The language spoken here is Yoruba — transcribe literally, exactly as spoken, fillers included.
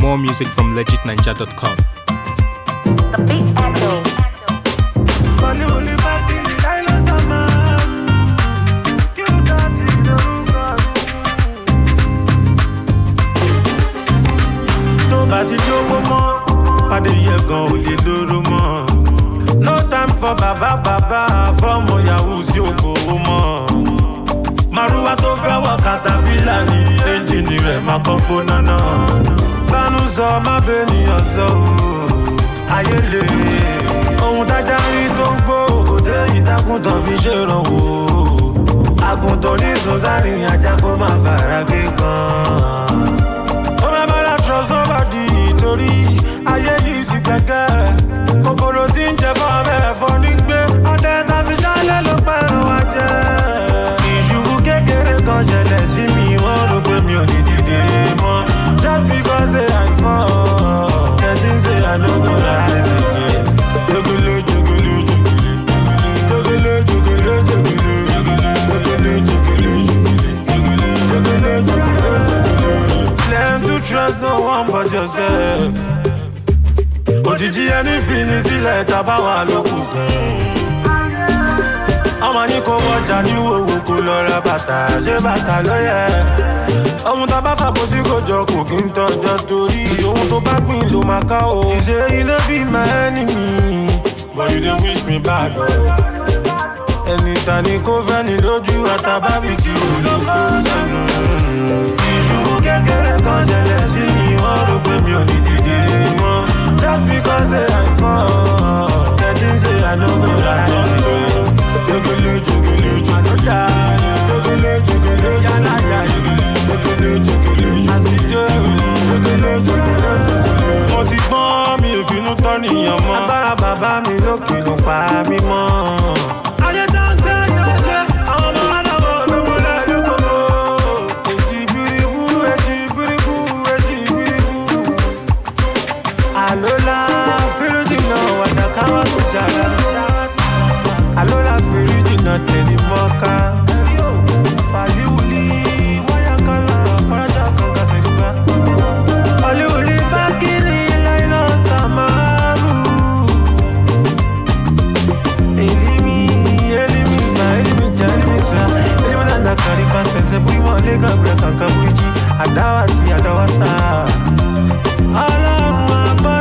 More music from legit ninja dot com. The Big Echo. No time for baba baba from Yahoo tí o kò mọ̀. Màrúwá tó fẹ́ wọ caterpillar ní ẹ́ńjìnì rẹ̀ máa kọ́ gbóná náà. Bánú sọ má bẹ́ẹ̀ nìyàn sọ ooo, ayé lè. Ohun tájà rí tó ń gbó òde ìtàkùntàn fi ṣèrànwọ́. Àgùntàn ní sọ́sárì ajá kó máa fara kíkan. Ó má bára trust nobody torí ayé yìí sì kẹ̀kẹ́. Kòkòrò tí ń jẹ fún abẹ́ ẹ̀fọ́ ní gbé. Ọdẹ tàbí sálẹ̀ ló pẹ̀rọ wa jẹ́. Ìṣubú kékeré kan ṣẹlẹ̀ sí mi, wọ́n rò pé mi ò ní dìde mọ́. Just because say I fall, kẹ́tí say I no go rise again. Jogolo jogolo jogolo jogolo jogolo jogolo jogolo jogolo jogolo jogolo jogolo. Learn to trust no one but yourself. Òjijì ẹni fìní sílẹ̀ tàbá wà lókùnkùn. Ọmọ ní kò wọ́jà ní òwò kò lọ ra bàtà, ṣé bàtà ló yẹ? Ohun tá bá fàbọ̀ sí kòjọ kò kí ń tọ́jọ́ torí ohun tó bá gbìn ló máa ká o. Ìṣe ilé bí my enemy, but you dey wish me bad o. Ẹni ta ni kò fẹ́ ni lójú àtàbábìkì olóko sẹ́nu. Ìṣubú kékeré kan ṣẹlẹ̀ sí mi, wọ́n rò pé mi ò ní dìde mọ́. Just because say I fall, kẹ́tí say I no go rise again. Jogolo jogolo jogolo jogolo jogolo jalaya jogolo jogolo jogolo jogolo jogolo. Mo ti gbọ́n mi ò finú tán nìyàn mọ́. Agbára bàbá mi lókè ló pa mí mọ́. Ayé tá ń gbé yóò gbé àwọn ọmọ aláwọ̀ olómọlá yóò gbogbo. Èjì biribu èjì biribu èjì biribu. Alola firijina watakawa kujara. Alola firijina telimoka. Faliuli wayakala faraja kanka seriba. Faliuli bakili laino samaru. Elimi elimi ma elimi ja elimi sa. Elimi nanda karifa spense bui mo lega breka kanka buiji. Adawa si adawa sa. Alama ba.